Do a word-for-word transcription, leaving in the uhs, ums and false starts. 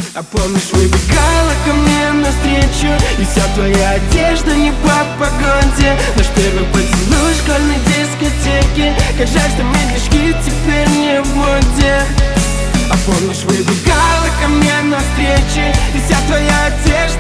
А помнишь, выбегала ко мне навстречу, и вся твоя одежда не по погоде. Наш первый поцелуй в школьной дискотеке. Как жаль, что медлишки теперь не в моде. А помнишь, выбегала ко мне навстречу, и вся твоя одежда